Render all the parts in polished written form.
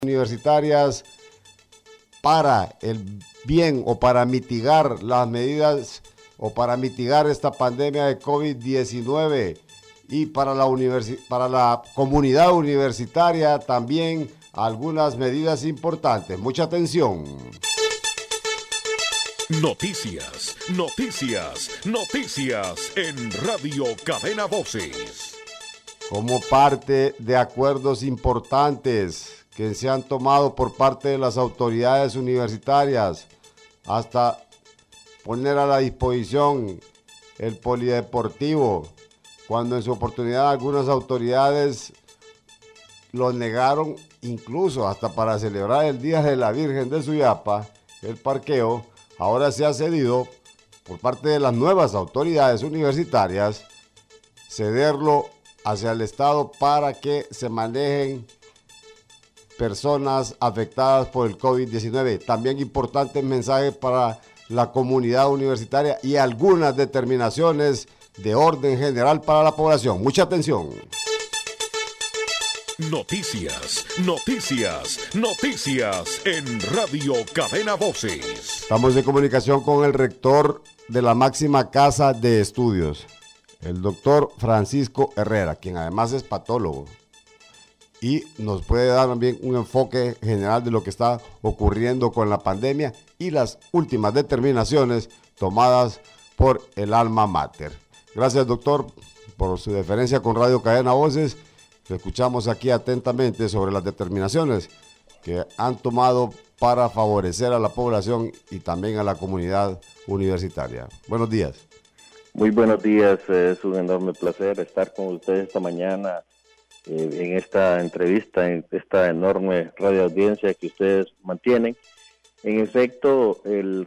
universitarias para el bien o para mitigar las medidas o para mitigar esta pandemia de COVID-19 y para la comunidad universitaria también algunas medidas importantes. Mucha atención. Noticias, noticias, noticias en Radio Cadena Voces. Como parte de acuerdos importantes que se han tomado por parte de las autoridades universitarias, hasta poner a la disposición el polideportivo, cuando en su oportunidad algunas autoridades lo negaron, incluso hasta para celebrar el Día de la Virgen de Suyapa, el parqueo, ahora se ha cedido por parte de las nuevas autoridades universitarias, cederlo hacia el Estado para que se manejen personas afectadas por el COVID-19. También importantes mensajes para la comunidad universitaria y algunas determinaciones de orden general para la población. Mucha atención. Noticias, noticias, noticias en Radio Cadena Voces. Estamos en comunicación con el rector de la máxima casa de estudios, el doctor Francisco Herrera, quien además es patólogo y nos puede dar también un enfoque general de lo que está ocurriendo con la pandemia y las últimas determinaciones tomadas por el alma mater. Gracias, doctor, por su deferencia con Radio Cadena Voces. Lo escuchamos aquí atentamente sobre las determinaciones que han tomado para favorecer a la población y también a la comunidad universitaria. Buenos días. Muy buenos días, es un enorme placer estar con ustedes esta mañana en esta entrevista, en esta enorme radio audiencia que ustedes mantienen. En efecto, el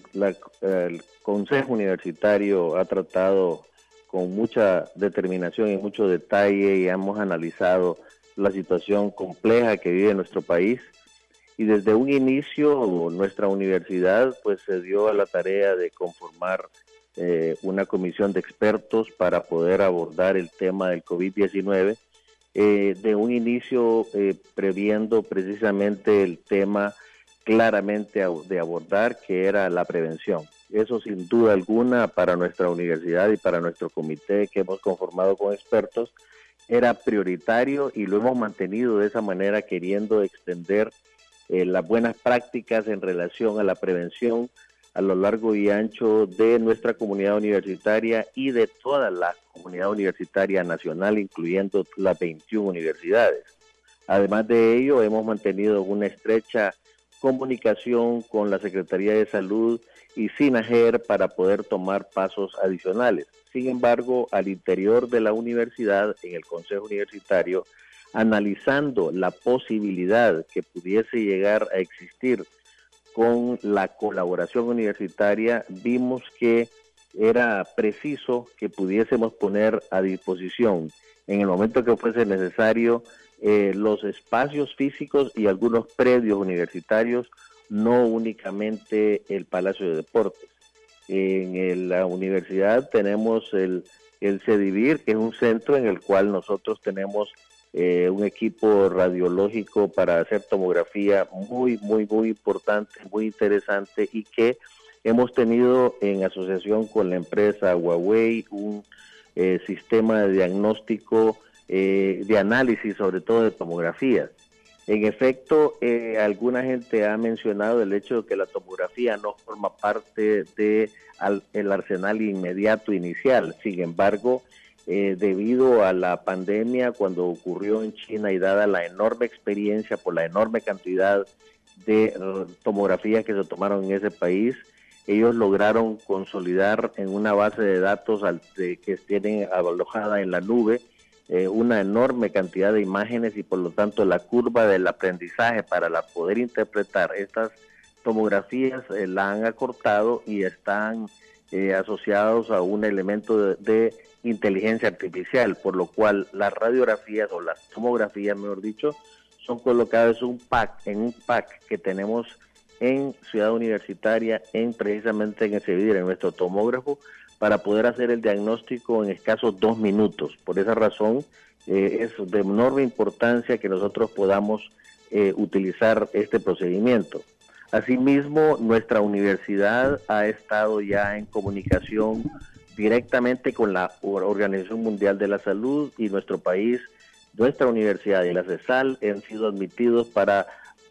Consejo Universitario ha tratado con mucha determinación y mucho detalle y hemos analizado la situación compleja que vive nuestro país. Y desde un inicio nuestra universidad pues se dio a la tarea de conformar una comisión de expertos para poder abordar el tema del COVID-19, de un inicio previendo precisamente el tema claramente de abordar, que era la prevención. Eso sin duda alguna para nuestra universidad y para nuestro comité que hemos conformado con expertos era prioritario y lo hemos mantenido de esa manera, queriendo extender las buenas prácticas en relación a la prevención a lo largo y ancho de nuestra comunidad universitaria y de toda la comunidad universitaria nacional, incluyendo las 21 universidades. Además de ello, hemos mantenido una estrecha comunicación con la Secretaría de Salud y SINAGER para poder tomar pasos adicionales. Sin embargo, al interior de la universidad, en el Consejo Universitario, analizando la posibilidad que pudiese llegar a existir con la colaboración universitaria, vimos que era preciso que pudiésemos poner a disposición, en el momento que fuese necesario, los espacios físicos y algunos predios universitarios, no únicamente el Palacio de Deportes. En la universidad tenemos el CEDIVIR, que es un centro en el cual nosotros tenemos un equipo radiológico para hacer tomografía muy importante, muy interesante, y que hemos tenido en asociación con la empresa Huawei un sistema de diagnóstico, de análisis, sobre todo de tomografías. En efecto, alguna gente ha mencionado el hecho de que la tomografía no forma parte del arsenal inmediato inicial. Sin embargo, debido a la pandemia, cuando ocurrió en China y dada la enorme experiencia por la enorme cantidad de tomografías que se tomaron en ese país, ellos lograron consolidar en una base de datos que tienen alojada en la nube una enorme cantidad de imágenes, y por lo tanto la curva del aprendizaje para poder interpretar estas tomografías la han acortado y están asociados a un elemento de inteligencia artificial, por lo cual las radiografías o las tomografías, mejor dicho, son colocadas en un pack que tenemos en Ciudad Universitaria, precisamente en el CEDIVIR, en nuestro tomógrafo, para poder hacer el diagnóstico en escasos 2 minutos. Por esa razón es de enorme importancia que nosotros podamos utilizar este procedimiento. Asimismo, nuestra universidad ha estado ya en comunicación directamente con la Organización Mundial de la Salud, y nuestro país, nuestra universidad y la CESAL han sido admitidos para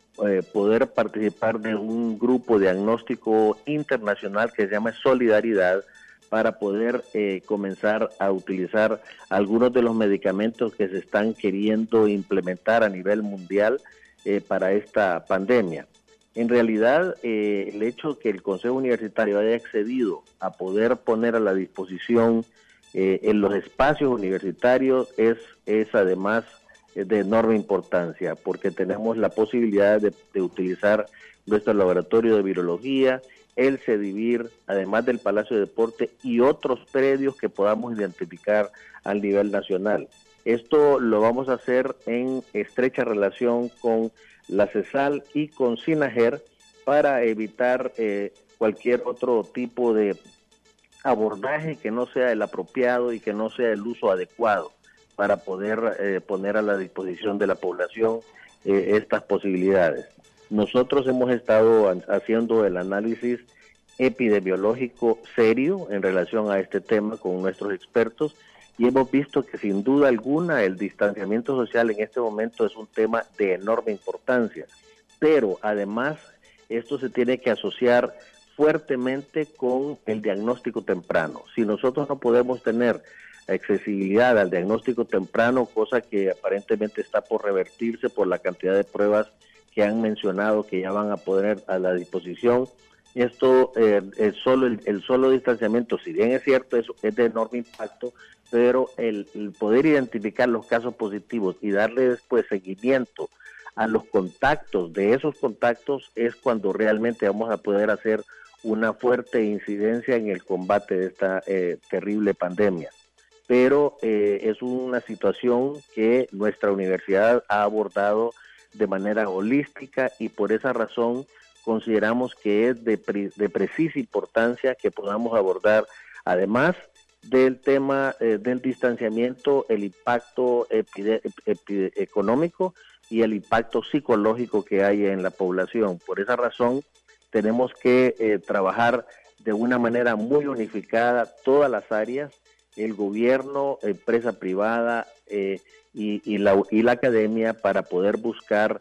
poder participar de un grupo de diagnóstico internacional que se llama Solidaridad, para poder comenzar a utilizar algunos de los medicamentos que se están queriendo implementar a nivel mundial para esta pandemia. En realidad, el hecho que el Consejo Universitario haya accedido a poder poner a la disposición en los espacios universitarios es además de enorme importancia, porque tenemos la posibilidad de utilizar nuestro laboratorio de virología, el CEDIVIR, además del Palacio de Deporte y otros predios que podamos identificar al nivel nacional. Esto lo vamos a hacer en estrecha relación con la CESAL y con SINAGER para evitar cualquier otro tipo de abordaje que no sea el apropiado y que no sea el uso adecuado para poder poner a la disposición de la población estas posibilidades. Nosotros hemos estado haciendo el análisis epidemiológico serio en relación a este tema con nuestros expertos, y hemos visto que sin duda alguna el distanciamiento social en este momento es un tema de enorme importancia, pero además esto se tiene que asociar fuertemente con el diagnóstico temprano. Si nosotros no podemos tener accesibilidad al diagnóstico temprano, cosa que aparentemente está por revertirse por la cantidad de pruebas que han mencionado que ya van a poner a la disposición, esto el solo distanciamiento, si bien es cierto, es de enorme impacto, pero el poder identificar los casos positivos y darle después seguimiento a los contactos de esos contactos es cuando realmente vamos a poder hacer una fuerte incidencia en el combate de esta terrible pandemia. Pero es una situación que nuestra universidad ha abordado de manera holística, y por esa razón consideramos que es de precisa importancia que podamos abordar, además del tema del distanciamiento, el impacto económico y el impacto psicológico que hay en la población. Por esa razón tenemos que trabajar de una manera muy unificada todas las áreas, el gobierno, empresa privada y la academia, para poder buscar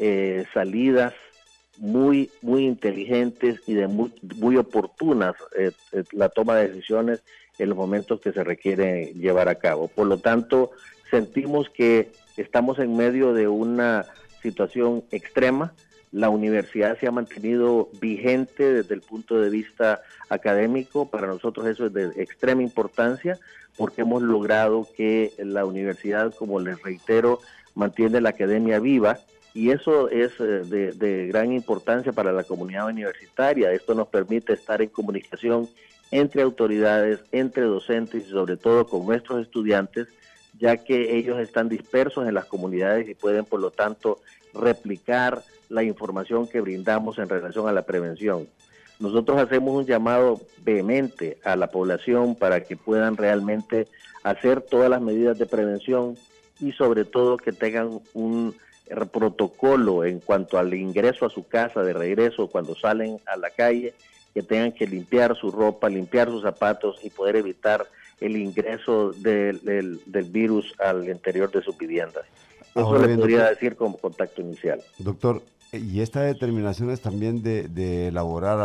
salidas muy inteligentes y de muy oportunas, la toma de decisiones en los momentos que se requiere llevar a cabo. Por lo tanto, sentimos que estamos en medio de una situación extrema. La universidad se ha mantenido vigente desde el punto de vista académico. Para nosotros eso es de extrema importancia, porque hemos logrado que la universidad, como les reitero, mantiene la academia viva, y eso es de gran importancia para la comunidad universitaria. Esto nos permite estar en comunicación entre autoridades, entre docentes y sobre todo con nuestros estudiantes, ya que ellos están dispersos en las comunidades y pueden, por lo tanto, replicar la información que brindamos en relación a la prevención. Nosotros hacemos un llamado vehemente a la población para que puedan realmente hacer todas las medidas de prevención, y sobre todo que tengan un protocolo en cuanto al ingreso a su casa, de regreso, cuando salen a la calle, que tengan que limpiar su ropa, limpiar sus zapatos y poder evitar el ingreso del virus al interior de sus viviendas. Eso le podría decir como contacto inicial. Doctor, ¿y esta determinación es también de elaborar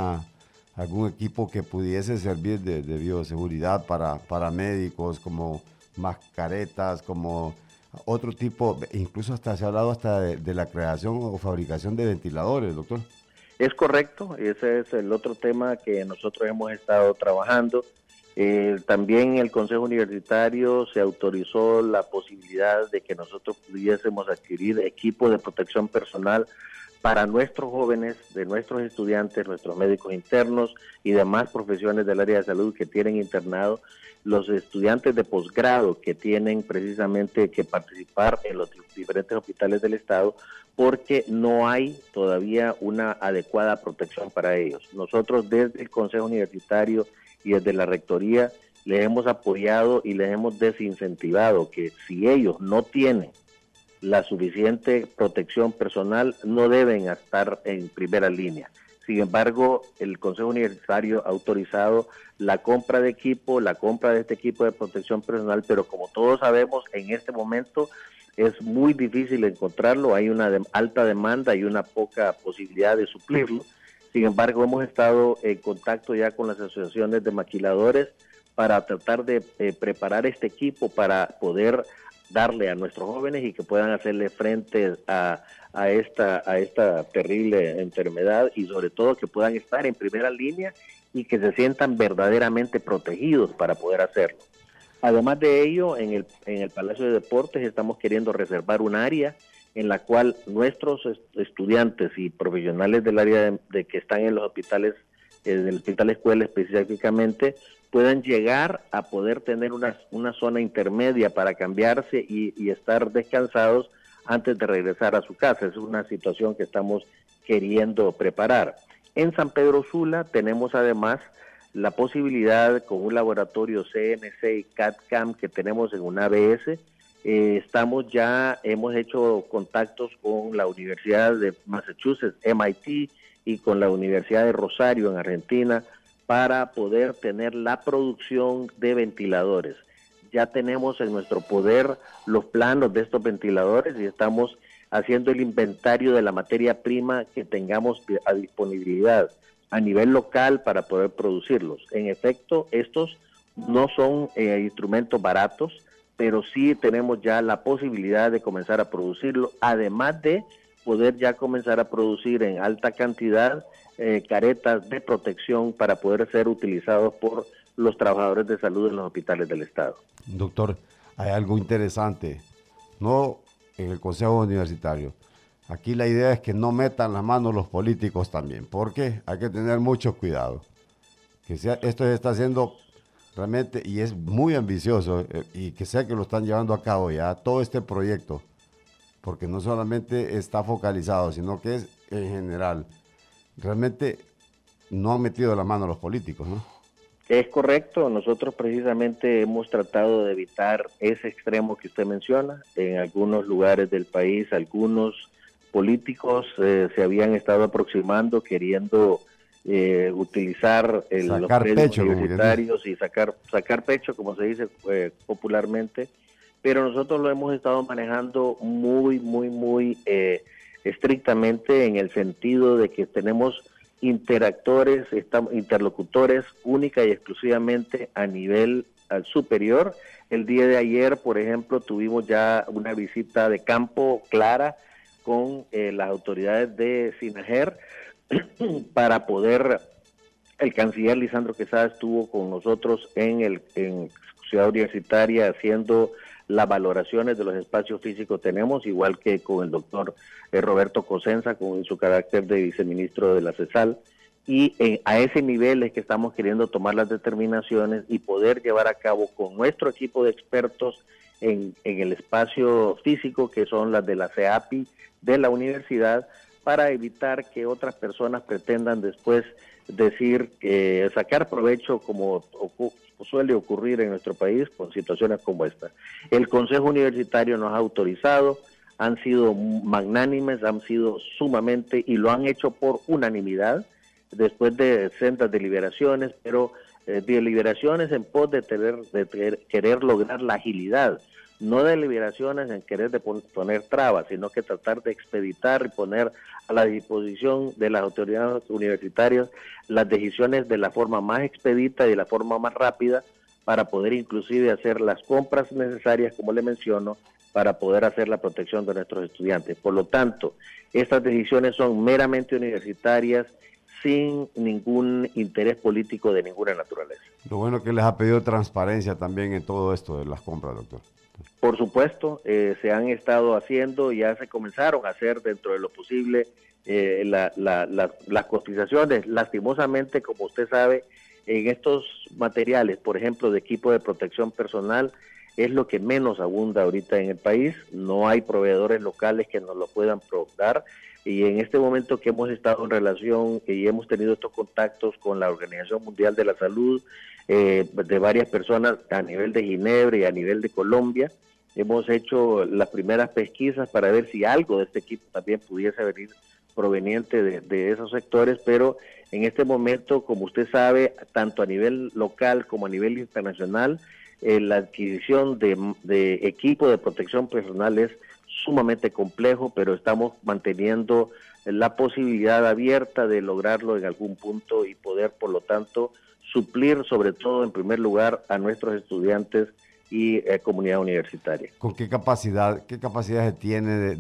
algún equipo que pudiese servir de bioseguridad para médicos, como mascaretas, como otro tipo, incluso hasta se ha hablado hasta de la creación o fabricación de ventiladores, doctor? Es correcto, ese es el otro tema que nosotros hemos estado trabajando. También en el Consejo Universitario se autorizó la posibilidad de que nosotros pudiésemos adquirir equipos de protección personal para nuestros jóvenes, de nuestros estudiantes, nuestros médicos internos y demás profesiones del área de salud que tienen internado, los estudiantes de posgrado que tienen precisamente que participar en los diferentes hospitales del Estado, porque no hay todavía una adecuada protección para ellos. Nosotros desde el Consejo Universitario y desde la Rectoría les hemos apoyado y les hemos desincentivado que si ellos no tienen la suficiente protección personal, no deben estar en primera línea. Sin embargo, el Consejo Universitario ha autorizado la compra de equipo, la compra de este equipo de protección personal, pero como todos sabemos, en este momento es muy difícil encontrarlo, hay una alta demanda y una poca posibilidad de suplirlo. Sin embargo, hemos estado en contacto ya con las asociaciones de maquiladores para tratar de preparar este equipo para poder darle a nuestros jóvenes y que puedan hacerle frente a esta terrible enfermedad, y sobre todo que puedan estar en primera línea y que se sientan verdaderamente protegidos para poder hacerlo. Además de ello, en el Palacio de Deportes estamos queriendo reservar un área en la cual nuestros estudiantes y profesionales del área de que están en los hospitales, del hospital escuela específicamente, puedan llegar a poder tener una zona intermedia para cambiarse y estar descansados antes de regresar a su casa. Es una situación que estamos queriendo preparar. En San Pedro Sula tenemos además la posibilidad, con un laboratorio CNC y CAD/CAM que tenemos en una ABS, hemos hecho contactos con la Universidad de Massachusetts, MIT, y con la Universidad de Rosario en Argentina, para poder tener la producción de ventiladores. Ya tenemos en nuestro poder los planos de estos ventiladores y estamos haciendo el inventario de la materia prima que tengamos a disponibilidad a nivel local para poder producirlos. En efecto, estos no son instrumentos baratos, pero sí tenemos ya la posibilidad de comenzar a producirlo, además de poder ya comenzar a producir en alta cantidad caretas de protección para poder ser utilizados por los trabajadores de salud en los hospitales del Estado. Doctor, hay algo interesante, no en el Consejo Universitario. Aquí la idea es que no metan las manos los políticos también, porque hay que tener mucho cuidado. Esto se está haciendo realmente, y es muy ambicioso, y que sé que lo están llevando a cabo ya, todo este proyecto, porque no solamente está focalizado, sino que es en general. Realmente no han metido la mano a los políticos, ¿no? Es correcto, nosotros precisamente hemos tratado de evitar ese extremo que usted menciona. En algunos lugares del país, algunos políticos se habían estado aproximando queriendo utilizar los predios universitarios y sacar pecho, como se dice popularmente, pero nosotros lo hemos estado manejando muy estrictamente, en el sentido de que tenemos interlocutores única y exclusivamente a nivel superior. El día de ayer, por ejemplo, tuvimos ya una visita de campo clara con las autoridades de SINAGER para poder, el canciller Lisandro Quesada estuvo con nosotros en Ciudad Universitaria haciendo las valoraciones de los espacios físicos tenemos, igual que con el doctor Roberto Cosenza, con su carácter de viceministro de la CESAL, y a ese nivel es que estamos queriendo tomar las determinaciones y poder llevar a cabo con nuestro equipo de expertos en el espacio físico, que son las de la CEAPI de la universidad, para evitar que otras personas pretendan después decir que sacar provecho, como suele ocurrir en nuestro país con situaciones como esta. El Consejo Universitario nos ha autorizado, han sido magnánimes, han sido sumamente, y lo han hecho por unanimidad, después de sendas deliberaciones, pero deliberaciones en pos de querer lograr la agilidad, no deliberaciones en querer poner trabas, sino que tratar de expeditar y poner a la disposición de las autoridades universitarias las decisiones de la forma más expedita y de la forma más rápida, para poder inclusive hacer las compras necesarias, como le menciono, para poder hacer la protección de nuestros estudiantes. Por lo tanto, estas decisiones son meramente universitarias, sin ningún interés político de ninguna naturaleza. Lo bueno que les ha pedido transparencia también en todo esto de las compras, doctor. Por supuesto, se han estado haciendo, ya se comenzaron a hacer dentro de lo posible las cotizaciones. Lastimosamente, como usted sabe, en estos materiales, por ejemplo, de equipo de protección personal, es lo que menos abunda ahorita en el país. No hay proveedores locales que nos lo puedan dar. Y en este momento que hemos estado en relación y hemos tenido estos contactos con la Organización Mundial de la Salud, de varias personas a nivel de Ginebra y a nivel de Colombia, hemos hecho las primeras pesquisas para ver si algo de este equipo también pudiese venir proveniente de esos sectores, pero en este momento, como usted sabe, tanto a nivel local como a nivel internacional, la adquisición de equipo de protección personal es sumamente complejo, pero estamos manteniendo la posibilidad abierta de lograrlo en algún punto y poder, por lo tanto, suplir, sobre todo en primer lugar, a nuestros estudiantes y comunidad universitaria. ¿Con qué capacidad se tiene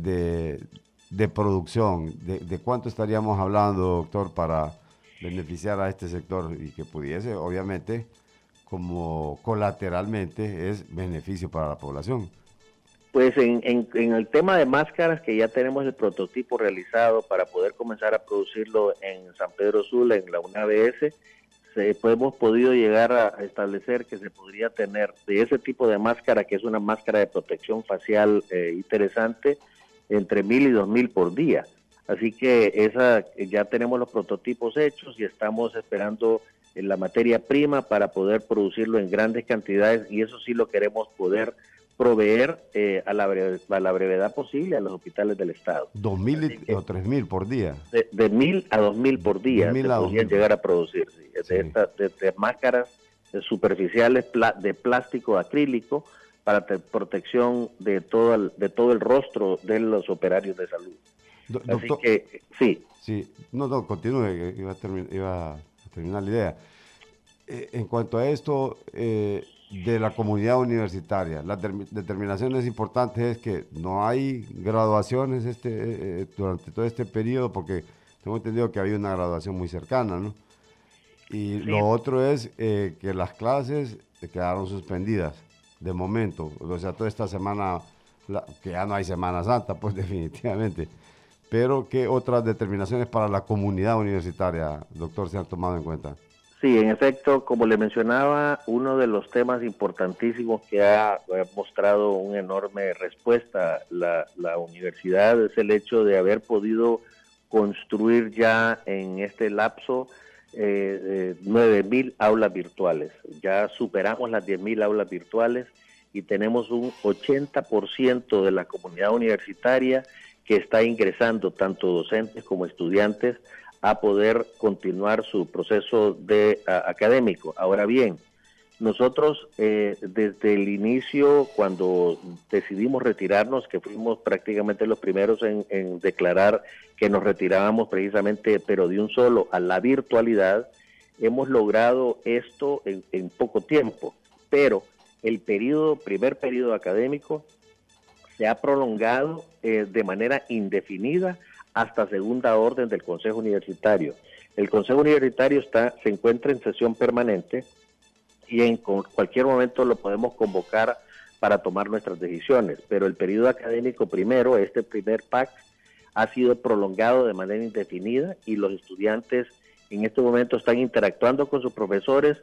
de producción? ¿De cuánto estaríamos hablando, doctor, para beneficiar a este sector y que pudiese, obviamente, como colateralmente, es beneficio para la población? Pues en el tema de máscaras, que ya tenemos el prototipo realizado para poder comenzar a producirlo en San Pedro Sula, en la UNABS, hemos podido llegar a establecer que se podría tener de ese tipo de máscara, que es una máscara de protección facial interesante, entre 1,000 y 2,000 por día. Así que ya tenemos los prototipos hechos y estamos esperando la materia prima para poder producirlo en grandes cantidades, y eso sí lo queremos poder proveer a la brevedad posible a los hospitales del Estado. 2,000 o 3,000 por día. De 1,000 a 2,000 por día se podrían llegar a producir, sí. Sí. De máscaras superficiales de plástico acrílico para protección de todo el rostro de los operarios de salud. Doctor, así que, sí. Sí, no, continúe, iba a terminar la idea. En cuanto a esto de la comunidad universitaria, las determinaciones importantes es que no hay graduaciones durante todo este periodo, porque tengo entendido que había una graduación muy cercana, ¿no? Y sí, lo otro es que las clases quedaron suspendidas de momento, o sea, toda esta semana, que ya no hay Semana Santa, pues definitivamente. Pero ¿qué otras determinaciones para la comunidad universitaria, doctor, se han tomado en cuenta? Sí, en efecto, como le mencionaba, uno de los temas importantísimos que ha mostrado una enorme respuesta la universidad es el hecho de haber podido construir ya en este lapso 9,000 aulas virtuales. Ya superamos las 10,000 aulas virtuales y tenemos un 80% de la comunidad universitaria que está ingresando, tanto docentes como estudiantes, a poder continuar su proceso académico. Ahora bien, nosotros desde el inicio, cuando decidimos retirarnos, que fuimos prácticamente los primeros en declarar que nos retirábamos precisamente, pero de un solo, a la virtualidad, hemos logrado esto en poco tiempo, pero el primer periodo académico se ha prolongado de manera indefinida hasta segunda orden del Consejo Universitario. El Consejo Universitario se encuentra en sesión permanente y en cualquier momento lo podemos convocar para tomar nuestras decisiones, pero el periodo académico primero, este primer PAC, ha sido prolongado de manera indefinida y los estudiantes en este momento están interactuando con sus profesores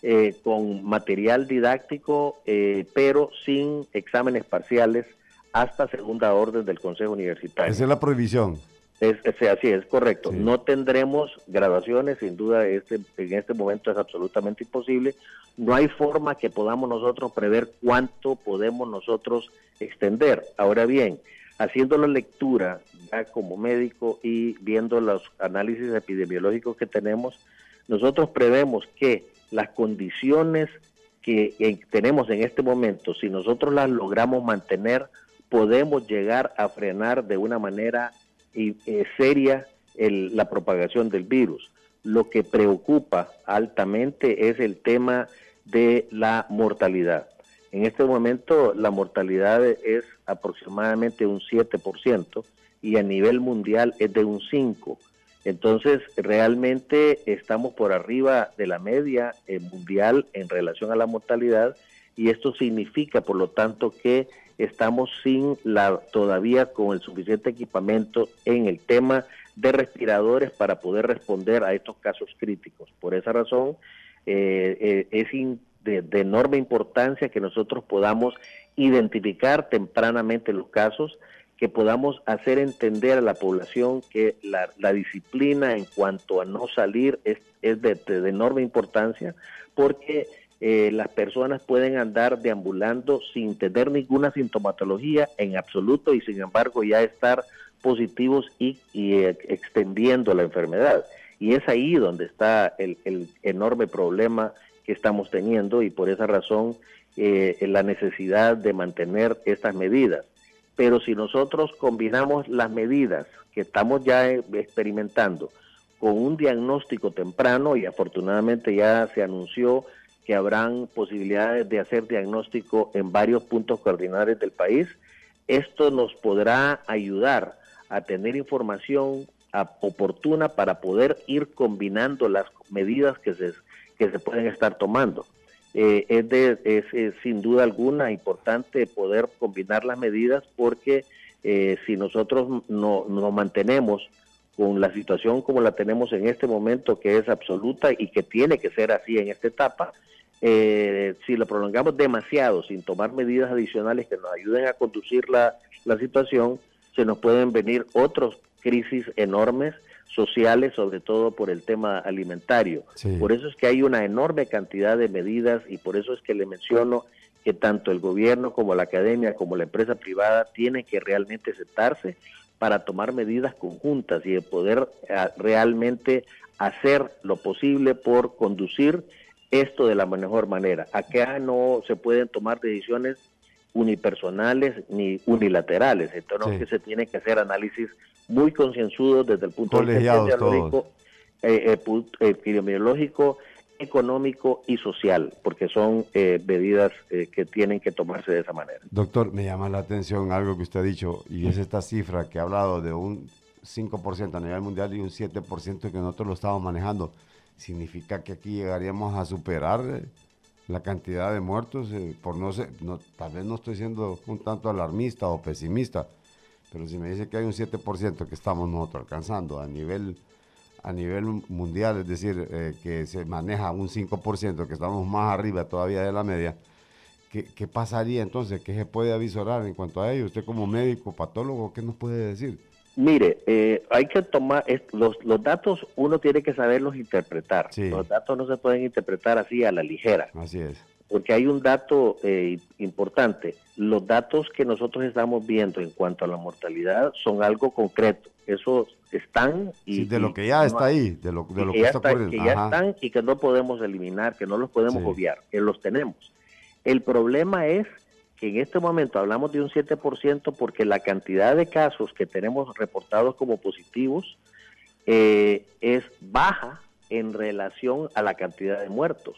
con material didáctico, pero sin exámenes parciales hasta segunda orden del Consejo Universitario. Esa es la prohibición. Así es, correcto. Sí. No tendremos graduaciones, sin duda en este momento es absolutamente imposible. No hay forma que podamos nosotros prever cuánto podemos nosotros extender. Ahora bien, haciendo la lectura ya como médico y viendo los análisis epidemiológicos que tenemos, nosotros prevemos que las condiciones que tenemos en este momento, si nosotros las logramos mantener, podemos llegar a frenar de una manera seria la propagación del virus. Lo que preocupa altamente es el tema de la mortalidad. En este momento la mortalidad es aproximadamente un 7% y a nivel mundial es de un 5%. Entonces realmente estamos por arriba de la media mundial en relación a la mortalidad, y esto significa por lo tanto que estamos todavía con el suficiente equipamiento en el tema de respiradores para poder responder a estos casos críticos. Por esa razón es de enorme importancia que nosotros podamos identificar tempranamente los casos, que podamos hacer entender a la población que la disciplina en cuanto a no salir es de enorme importancia, porque las personas pueden andar deambulando sin tener ninguna sintomatología en absoluto y sin embargo ya estar positivos y extendiendo la enfermedad. Y es ahí donde está el enorme problema que estamos teniendo y por esa razón la necesidad de mantener estas medidas. Pero si nosotros combinamos las medidas que estamos ya experimentando con un diagnóstico temprano, y afortunadamente ya se anunció que habrán posibilidades de hacer diagnóstico en varios puntos cardinales del país, esto nos podrá ayudar a tener información oportuna para poder ir combinando las medidas que se pueden estar tomando. Es sin duda alguna importante poder combinar las medidas porque si nosotros no nos mantenemos con la situación como la tenemos en este momento, que es absoluta y que tiene que ser así en esta etapa, si lo prolongamos demasiado sin tomar medidas adicionales que nos ayuden a conducir la situación, se nos pueden venir otras crisis enormes sociales, sobre todo por el tema alimentario. Sí. Por eso es que hay una enorme cantidad de medidas y por eso es que le menciono que tanto el gobierno como la academia como la empresa privada tienen que realmente sentarse para tomar medidas conjuntas y de poder realmente hacer lo posible por conducir esto de la mejor manera. Acá no se pueden tomar decisiones unipersonales ni unilaterales, entonces que se tiene que hacer análisis muy concienzudos desde el punto de vista epidemiológico, epidemiológico, económico y social, porque son medidas que tienen que tomarse de esa manera. Doctor, me llama la atención algo que usted ha dicho, y es esta cifra que ha hablado de un 5% a nivel mundial y un 7% que nosotros lo estamos manejando. ¿Significa que aquí llegaríamos a superar la cantidad de muertos? Por tal vez no estoy siendo un tanto alarmista o pesimista, pero si me dice que hay un 7% que estamos nosotros alcanzando a nivel mundial, es decir, que se maneja un 5%, que estamos más arriba todavía de la media, ¿qué pasaría entonces? ¿Qué se puede avisorar en cuanto a ello? Usted como médico, patólogo, ¿qué nos puede decir? Mire, hay que tomar los datos, uno tiene que saberlos interpretar. Sí. Los datos no se pueden interpretar así a la ligera. Así es. Porque hay un dato importante. Los datos que nosotros estamos viendo en cuanto a la mortalidad son algo concreto. Esos están y... Sí, de lo que ya está ahí, de lo que está ocurriendo. Que ya están y que no podemos eliminar, que no los podemos obviar, que los tenemos. El problema es que en este momento hablamos de un 7% porque la cantidad de casos que tenemos reportados como positivos es baja en relación a la cantidad de muertos.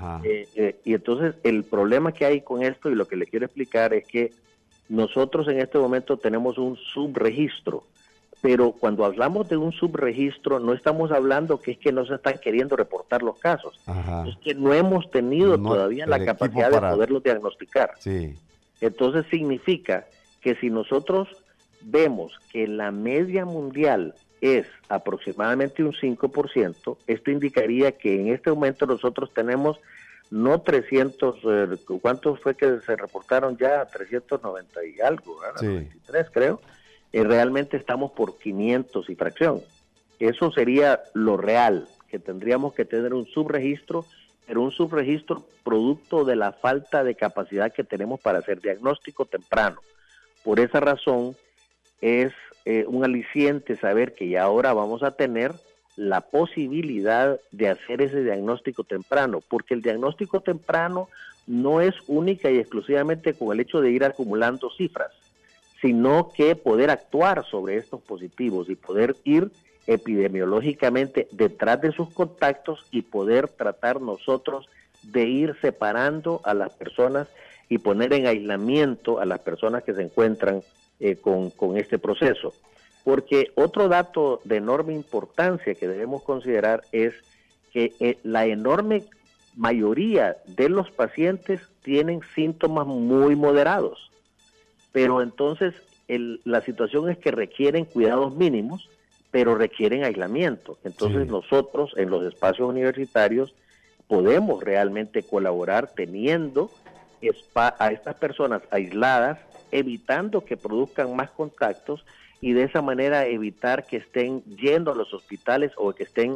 Y entonces el problema que hay con esto, y lo que le quiero explicar, es que nosotros en este momento tenemos un subregistro, pero cuando hablamos de un subregistro no estamos hablando que es que no se están queriendo reportar los casos, es que no hemos tenido todavía la capacidad de poderlos diagnosticar. Sí. Entonces significa que si nosotros vemos que la media mundial es aproximadamente un 5%, esto indicaría que en este momento nosotros tenemos no 300, ¿cuántos fue que se reportaron ya? 390 y algo, ¿verdad? Sí. 93 creo. Realmente estamos por 500 y fracción. Eso sería lo real, que tendríamos que tener un subregistro, pero un subregistro producto de la falta de capacidad que tenemos para hacer diagnóstico temprano. Por esa razón es un aliciente saber que ya ahora vamos a tener la posibilidad de hacer ese diagnóstico temprano, porque el diagnóstico temprano no es única y exclusivamente con el hecho de ir acumulando cifras, sino que poder actuar sobre estos positivos y poder ir epidemiológicamente detrás de sus contactos y poder tratar nosotros de ir separando a las personas y poner en aislamiento a las personas que se encuentran con este proceso. Porque otro dato de enorme importancia que debemos considerar es que la enorme mayoría de los pacientes tienen síntomas muy moderados, pero entonces la situación es que requieren cuidados mínimos, pero requieren aislamiento. Entonces nosotros en los espacios universitarios podemos realmente colaborar teniendo a estas personas aisladas, evitando que produzcan más contactos y de esa manera evitar que estén yendo a los hospitales o que estén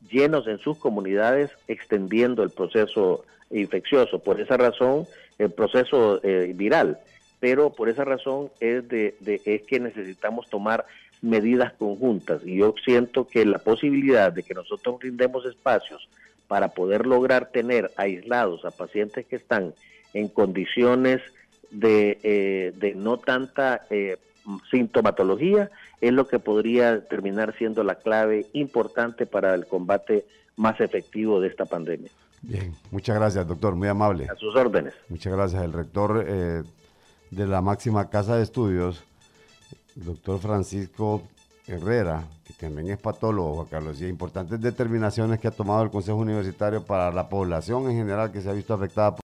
llenos en sus comunidades, extendiendo el proceso infeccioso. Por esa razón, el proceso viral, pero por esa razón es que necesitamos tomar medidas conjuntas, y yo siento que la posibilidad de que nosotros brindemos espacios para poder lograr tener aislados a pacientes que están en condiciones de no tanta sintomatología es lo que podría terminar siendo la clave importante para el combate más efectivo de esta pandemia. Bien, muchas gracias, doctor, muy amable. A sus órdenes. Muchas gracias. El rector de la máxima casa de estudios, doctor Francisco Herrera, que también es patólogo, Juan Carlos, y importantes determinaciones que ha tomado el Consejo Universitario para la población en general que se ha visto afectada por